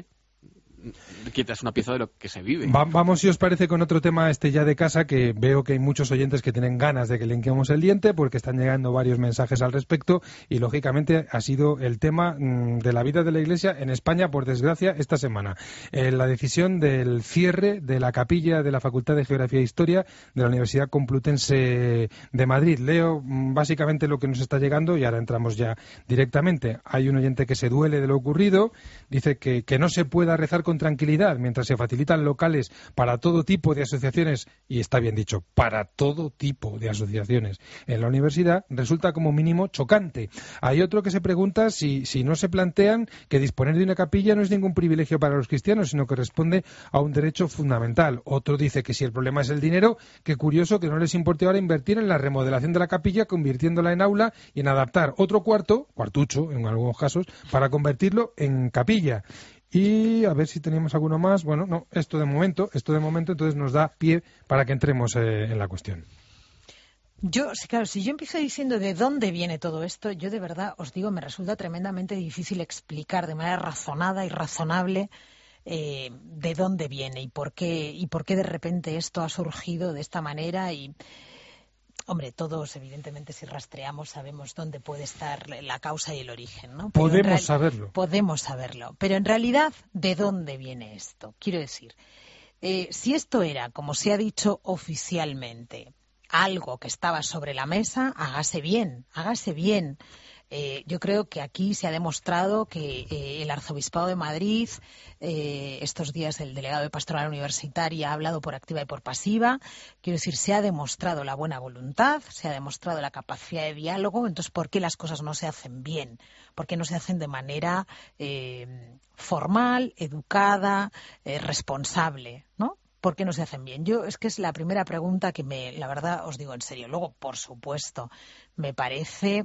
quitas una pieza de lo que se vive. Va, vamos, si os parece, con otro tema este ya de casa, que veo que hay muchos oyentes que tienen ganas de que le hinquemos el diente porque están llegando varios mensajes al respecto, y lógicamente ha sido el tema mmm, de la vida de la Iglesia en España, por desgracia, esta semana. Eh, la decisión del cierre de la capilla de la Facultad de Geografía e Historia de la Universidad Complutense de Madrid. Leo mmm, básicamente lo que nos está llegando y ahora entramos ya directamente. Hay un oyente que se duele de lo ocurrido, dice que, que no se pueda rezar con tranquilidad mientras se facilitan locales para todo tipo de asociaciones, y está bien dicho, para todo tipo de asociaciones en la universidad, resulta como mínimo chocante. Hay otro que se pregunta si, si no se plantean que disponer de una capilla no es ningún privilegio para los cristianos, sino que responde a un derecho fundamental. Otro dice que si el problema es el dinero, qué curioso que no les importe ahora invertir en la remodelación de la capilla, convirtiéndola en aula y en adaptar otro cuarto, cuartucho en algunos casos, para convertirlo en capilla. Y a ver si teníamos alguno más. Bueno, no, esto de momento, esto de momento entonces nos da pie para que entremos eh, en la cuestión. Yo, claro, si yo empiezo diciendo de dónde viene todo esto, yo de verdad os digo, me resulta tremendamente difícil explicar de manera razonada y razonable eh, de dónde viene y por qué, y por qué de repente esto ha surgido de esta manera. Y hombre, todos, evidentemente, si rastreamos, sabemos dónde puede estar la causa y el origen, ¿no? Pero podemos saberlo. Podemos saberlo. Pero en realidad, ¿de dónde viene esto? Quiero decir, eh, si esto era, como se ha dicho oficialmente, algo que estaba sobre la mesa, hágase bien, hágase bien. Eh, yo creo que aquí se ha demostrado que eh, el Arzobispado de Madrid, eh, estos días el delegado de Pastoral Universitaria ha hablado por activa y por pasiva. Quiero decir, se ha demostrado la buena voluntad, se ha demostrado la capacidad de diálogo. Entonces, ¿por qué las cosas no se hacen bien? ¿Por qué no se hacen de manera eh, formal, educada, eh, responsable, ¿no? ¿Por qué no se hacen bien? Yo es que es la primera pregunta que me, la verdad, os digo en serio. Luego, por supuesto, me parece...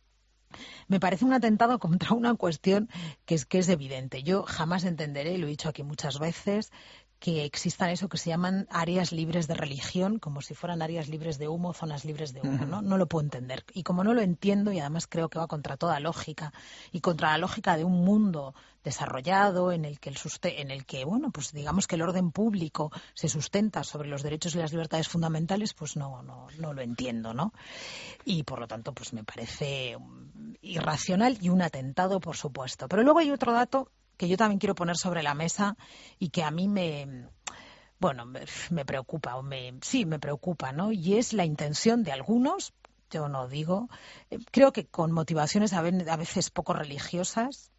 Me parece un atentado contra una cuestión que es que es evidente. Yo jamás entenderé, y lo he dicho aquí muchas veces, que existan eso que se llaman áreas libres de religión, como si fueran áreas libres de humo, zonas libres de humo, ¿no? No lo puedo entender. Y como no lo entiendo, y además creo que va contra toda lógica, y contra la lógica de un mundo desarrollado en el que el suste- en el que, bueno, pues digamos que el orden público se sustenta sobre los derechos y las libertades fundamentales, pues no, no, no lo entiendo, ¿no? Y por lo tanto, pues me parece irracional y un atentado, por supuesto. Pero luego hay otro dato que yo también quiero poner sobre la mesa y que a mí me, bueno, me, me preocupa, o me, sí, me preocupa, ¿no? Y es la intención de algunos, yo no digo, eh, creo que con motivaciones a veces poco religiosas,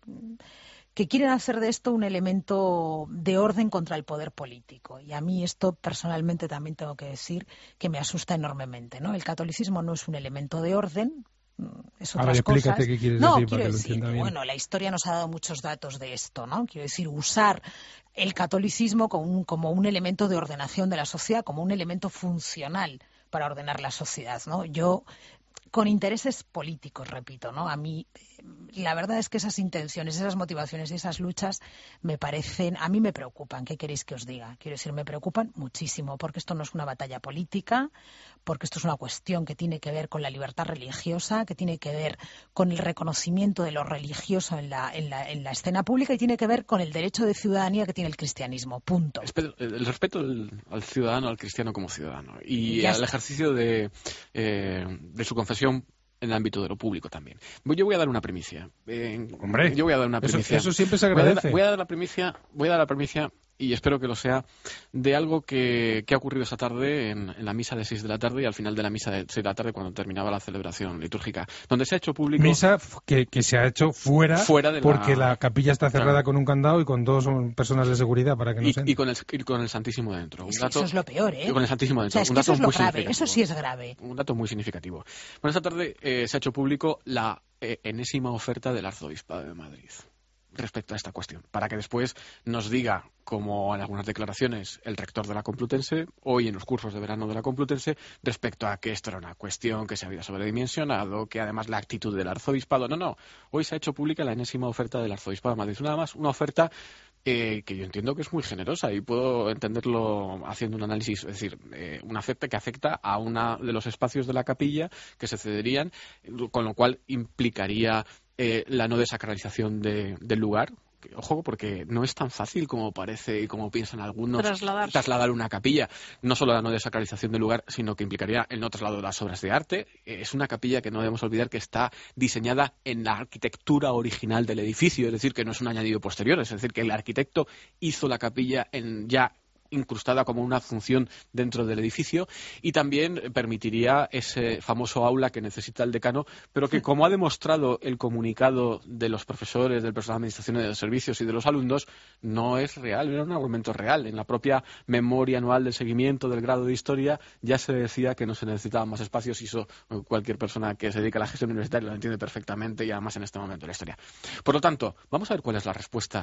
que quieren hacer de esto un elemento de orden contra el poder político. Y a mí esto personalmente también tengo que decir que me asusta enormemente, ¿no? El catolicismo no es un elemento de orden. Es Ahora explícate qué quieres no, decir quiero para que lo decir entienda que, bien. bueno, la historia nos ha dado muchos datos de esto, ¿no? Quiero decir, usar el catolicismo como un, como un elemento de ordenación de la sociedad, como un elemento funcional para ordenar la sociedad, ¿no? Yo, con intereses políticos, repito, ¿no? A mí, la verdad es que esas intenciones, esas motivaciones y esas luchas me parecen, a mí me preocupan. ¿Qué queréis que os diga? Quiero decir, me preocupan muchísimo, porque esto no es una batalla política, porque esto es una cuestión que tiene que ver con la libertad religiosa, que tiene que ver con el reconocimiento de lo religioso en la, en la, en la escena pública y tiene que ver con el derecho de ciudadanía que tiene el cristianismo. Punto. El respeto al, al ciudadano, al cristiano como ciudadano, y Ya al está. ejercicio de, eh, de su confesión en el ámbito de lo público también. Yo voy a dar una primicia. Eh, Hombre, yo voy a dar una eso- primicia. eso siempre se Voy a dar- agradece. Voy a dar, la primicia, voy a dar la primicia, y espero que lo sea, de algo que, que ha ocurrido esta tarde en, en la misa de seis de la tarde y al final de la misa de seis de la tarde, cuando terminaba la celebración litúrgica, donde se ha hecho público... Misa f- que, que se ha hecho fuera, Fuera de la- porque la capilla está cerrada Claro. con un candado y con dos mm, personas de seguridad para que no y, se y con el, y con el Santísimo dentro. Un Es que dato- eso es lo peor, ¿eh? y con el Santísimo O dentro. sea, es un que dato eso es lo muy grave, significativo. eso sí es grave. Un dato muy significativo. Bueno, esta tarde eh, se ha hecho público la eh, enésima oferta del Arzobispado de Madrid respecto a esta cuestión, para que después nos diga, como en algunas declaraciones el rector de la Complutense, hoy en los cursos de verano de la Complutense, respecto a que esto era una cuestión que se había sobredimensionado, que además la actitud del Arzobispado... No, no, hoy se ha hecho pública la enésima oferta del Arzobispado de Madrid. Nada más, una oferta eh, que yo entiendo que es muy generosa y puedo entenderlo haciendo un análisis, es decir, eh, una oferta que afecta a uno de los espacios de la capilla que se cederían, con lo cual implicaría eh, la no desacralización de, del lugar. Que, ojo, porque no es tan fácil como parece y como piensan algunos Trasladar. trasladar una capilla. No solo la no desacralización del lugar, sino que implicaría el no traslado de las obras de arte. Eh, Es una capilla que no debemos olvidar que está diseñada en la arquitectura original del edificio, es decir, que no es un añadido posterior, es decir, que el arquitecto hizo la capilla en ya incrustada como una función dentro del edificio, y también permitiría ese famoso aula que necesita el decano, pero que, como ha demostrado el comunicado de los profesores, del personal de administración y de los servicios y de los alumnos, no es real, era un argumento real. En la propia memoria anual del seguimiento del grado de historia ya se decía que no se necesitaban más espacios, y eso cualquier persona que se dedica a la gestión universitaria lo entiende perfectamente, y además en este momento de la historia. Por lo tanto, vamos a ver cuál es la respuesta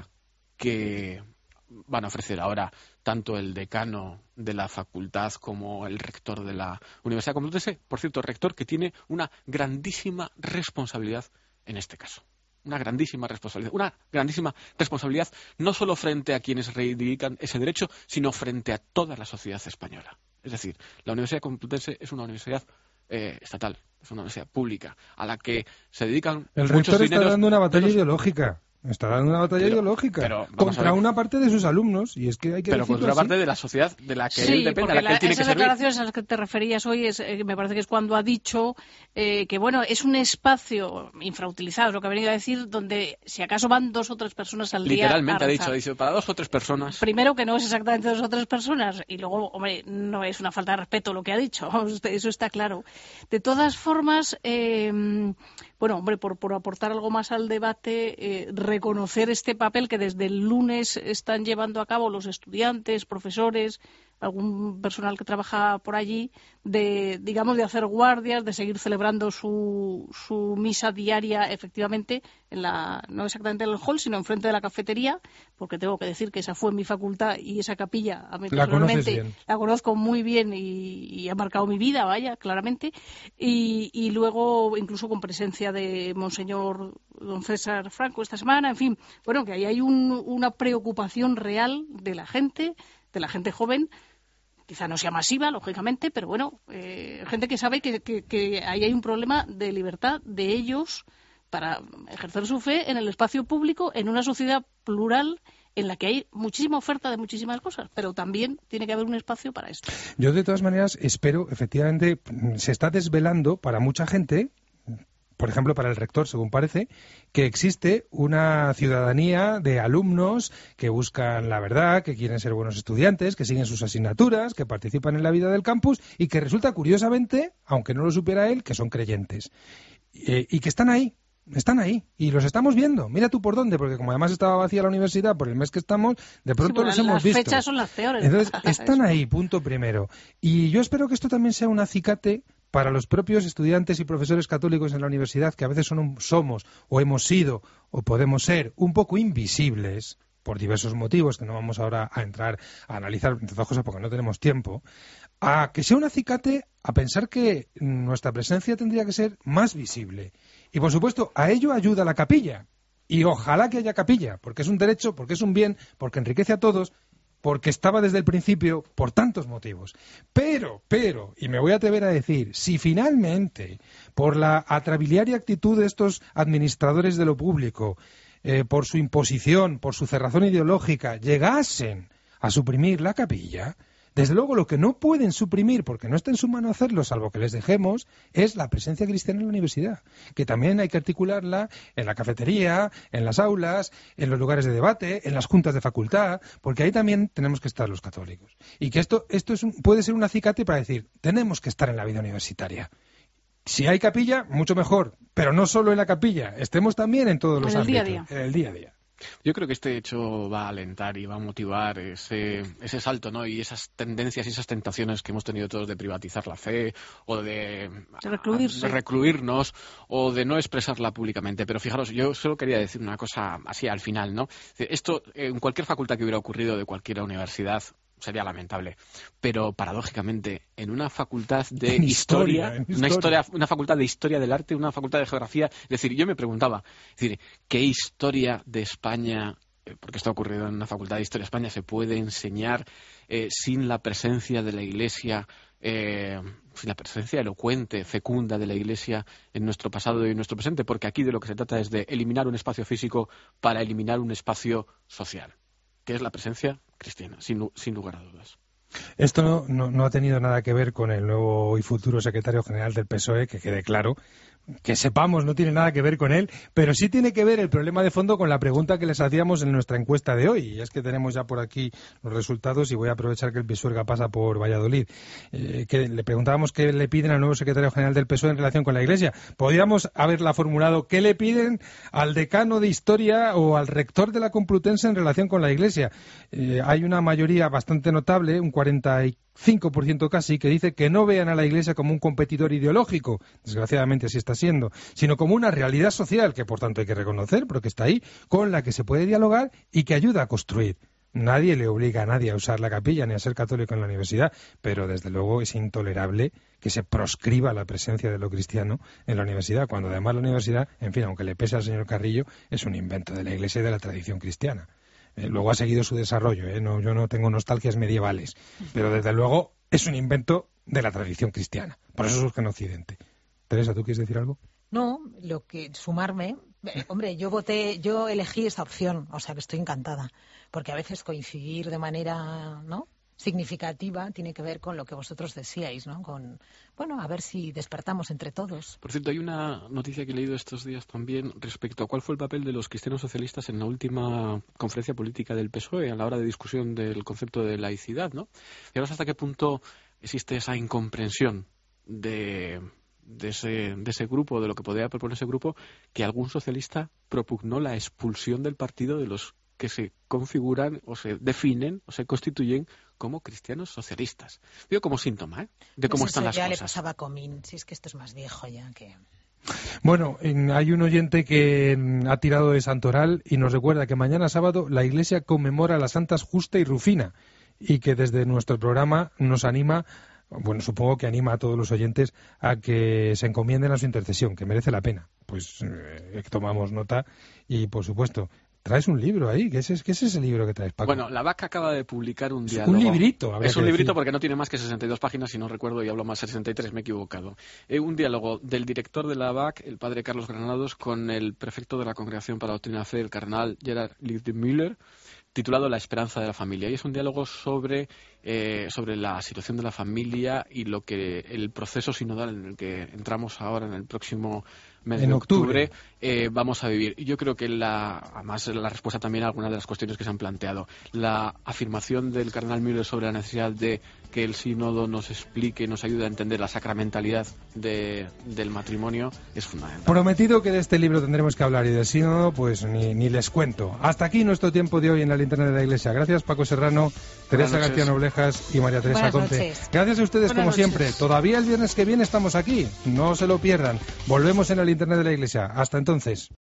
que van a ofrecer ahora tanto el decano de la facultad como el rector de la Universidad Complutense. Por cierto, rector que tiene una grandísima responsabilidad en este caso. Una grandísima responsabilidad. Una grandísima responsabilidad no solo frente a quienes reivindican ese derecho, sino frente a toda la sociedad española. Es decir, la Universidad Complutense es una universidad eh, estatal, es una universidad pública, a la que se dedican El muchos rector está dineros dando una batalla de los- ideológica. Está dando una batalla Pero- ideológica pero vamos contra a ver. una parte de sus alumnos, y es que hay que pero decirlo contra así. parte de la sociedad de la que Sí, él depende, porque a la que la- él tiene que esas servir. declaraciones a las que te referías hoy es, eh, me parece que es cuando ha dicho eh, que bueno, es un espacio infrautilizado, es lo que ha venido a decir, donde si acaso van dos o tres personas al día. Literalmente a ha rezar. dicho, ha dicho, para dos o tres personas. Primero, que no es exactamente dos o tres personas, y luego, hombre, no es una falta de respeto lo que ha dicho, eso está claro. De todas formas, eh, bueno, hombre, por, por aportar algo más al debate, eh, reconocer este papel que desde el lunes están llevando a cabo los estudiantes, profesores, algún personal que trabaja por allí, de, digamos, de hacer guardias, de seguir celebrando su, su misa diaria, efectivamente, en la, no exactamente en el hall, sino enfrente de la cafetería, porque tengo que decir que esa fue mi facultad y esa capilla, a mí La conoces personalmente, bien. la conozco muy bien y, y ha marcado mi vida, vaya, claramente. Y, y luego, incluso con presencia de Monseñor don César Franco esta semana, en fin, bueno, que ahí hay un, una preocupación real de la gente, de la gente joven. Quizá no sea masiva, lógicamente, pero bueno, eh, gente que sabe que, que, que ahí hay un problema de libertad de ellos para ejercer su fe en el espacio público, en una sociedad plural en la que hay muchísima oferta de muchísimas cosas, pero también tiene que haber un espacio para esto. Yo, de todas maneras, espero, efectivamente, se está desvelando para mucha gente, por ejemplo, para el rector, según parece, que existe una ciudadanía de alumnos que buscan la verdad, que quieren ser buenos estudiantes, que siguen sus asignaturas, que participan en la vida del campus y que resulta, curiosamente, aunque no lo supiera él, que son creyentes. Eh, y que están ahí, están ahí, y los estamos viendo. Mira tú por dónde, porque como además estaba vacía la universidad por el mes que estamos, de pronto sí, los hemos visto. Las fechas son las peores. Entonces, están ahí, punto primero. Y yo espero que esto también sea un acicate para los propios estudiantes y profesores católicos en la universidad, que a veces son, somos o hemos sido o podemos ser un poco invisibles por diversos motivos que no vamos ahora a entrar a analizar, entre otras cosas porque no tenemos tiempo, a que sea un acicate a pensar que nuestra presencia tendría que ser más visible. Y por supuesto, a ello ayuda la capilla. Y ojalá que haya capilla, porque es un derecho, porque es un bien, porque enriquece a todos, porque estaba desde el principio por tantos motivos. Pero, pero, y me voy a atrever a decir, si finalmente, por la atrabiliaria actitud de estos administradores de lo público, eh, por su imposición, por su cerrazón ideológica, llegasen a suprimir la capilla, desde luego lo que no pueden suprimir, porque no está en su mano hacerlo, salvo que les dejemos, es la presencia cristiana en la universidad, que también hay que articularla en la cafetería, en las aulas, en los lugares de debate, en las juntas de facultad, porque ahí también tenemos que estar los católicos. Y que esto, esto es un, puede ser un acicate para decir, tenemos que estar en la vida universitaria. Si hay capilla, mucho mejor, pero no solo en la capilla, estemos también en todos los en el ámbitos, día a día. en el día a día. Yo creo que este hecho va a alentar y va a motivar ese, ese salto, ¿no? Y esas tendencias y esas tentaciones que hemos tenido todos de privatizar la fe o de, de, recluirse. de recluirnos o de no expresarla públicamente. Pero fijaros, yo solo quería decir una cosa así al final, ¿no? Esto en cualquier facultad que hubiera ocurrido de cualquier universidad sería lamentable, pero paradójicamente en una facultad de en historia, historia, en una historia. historia, una facultad de historia del arte, una facultad de geografía, es decir, yo me preguntaba, es decir, ¿qué historia de España, porque esto ha ocurrido en una facultad de historia de España, se puede enseñar eh, sin la presencia de la Iglesia, eh, sin la presencia elocuente, fecunda de la Iglesia en nuestro pasado y en nuestro presente? Porque aquí de lo que se trata es de eliminar un espacio físico para eliminar un espacio social, que es la presencia cristiana, sin, sin lugar a dudas. Esto no, no, no ha tenido nada que ver con el nuevo y futuro secretario general del P S O E, que quede claro, que sepamos, no tiene nada que ver con él, pero sí tiene que ver el problema de fondo con la pregunta que les hacíamos en nuestra encuesta de hoy, y es que tenemos ya por aquí los resultados y voy a aprovechar que el Pisuerga pasa por Valladolid. Eh, que le preguntábamos qué le piden al nuevo secretario general del P S O E en relación con la Iglesia. Podríamos haberla formulado, ¿qué le piden al decano de Historia o al rector de la Complutense en relación con la Iglesia? Eh, hay una mayoría bastante notable, un cuarenta y cinco por ciento casi, que dice que no vean a la Iglesia como un competidor ideológico, desgraciadamente así está siendo, sino como una realidad social que por tanto hay que reconocer, pero que está ahí, con la que se puede dialogar y que ayuda a construir. Nadie le obliga a nadie a usar la capilla ni a ser católico en la universidad, pero desde luego es intolerable que se proscriba la presencia de lo cristiano en la universidad, cuando además la universidad, en fin, aunque le pese al señor Carrillo, es un invento de la Iglesia y de la tradición cristiana. Eh, luego ha seguido su desarrollo, ¿eh? No, yo no tengo nostalgias medievales, pero desde luego es un invento de la tradición cristiana. Por eso surge en Occidente. Teresa, ¿tú quieres decir algo? No, lo que sumarme, eh, hombre, yo voté, yo elegí esta opción, o sea que estoy encantada, porque a veces coincidir de manera, ¿no?, significativa tiene que ver con lo que vosotros decíais, ¿no? Con, bueno, a ver si despertamos entre todos. Por cierto, hay una noticia que he leído estos días también respecto a cuál fue el papel de los cristianos socialistas en la última conferencia política del P S O E a la hora de discusión del concepto de laicidad, ¿no? Fijaros hasta qué punto existe esa incomprensión de, de, ese, de ese grupo, de lo que podría proponer ese grupo, que algún socialista propugnó la expulsión del partido de los que se configuran o se definen o se constituyen como cristianos socialistas. Digo, como síntoma, ¿eh?, de cómo pues están eso las ya cosas. Le pasaba a Comín, si es que esto es más viejo ya que... Bueno, hay un oyente que ha tirado de santoral y nos recuerda que mañana sábado la Iglesia conmemora a las santas Justa y Rufina y que desde nuestro programa nos anima, bueno, supongo que anima a todos los oyentes a que se encomienden a su intercesión, que merece la pena. Pues eh, tomamos nota y, por supuesto, traes un libro ahí. ¿Qué es, qué es ese libro que traes, Paco? Bueno, la V A C acaba de publicar un diálogo. Un librito. Es un que librito decir. porque no tiene más que sesenta y dos páginas, si no recuerdo, y hablo más sesenta y tres, me he equivocado. Eh, un diálogo del director de la V A C, el padre Carlos Granados, con el prefecto de la Congregación para la Doctrina de la Fe, el cardenal Gerhard Liedemüller, titulado La esperanza de la familia. Y es un diálogo sobre, eh, sobre la situación de la familia y lo que el proceso sinodal en el que entramos ahora en el próximo mes en de octubre, octubre eh, vamos a vivir. Y yo creo que la, además la respuesta también a algunas de las cuestiones que se han planteado. La afirmación del cardenal Müller sobre la necesidad de que el sínodo nos explique, nos ayude a entender la sacramentalidad de, del matrimonio es fundamental. Prometido que de este libro tendremos que hablar y del sínodo, pues ni, ni les cuento. Hasta aquí nuestro tiempo de hoy en la linterna de la Iglesia. Gracias, Paco Serrano, Teresa García Noblejas y María Teresa Buenas Conce. noches. Gracias a ustedes, Buenas como noches. siempre. Todavía el viernes que viene estamos aquí. No se lo pierdan. Volvemos en la linterna de la Iglesia. Hasta entonces.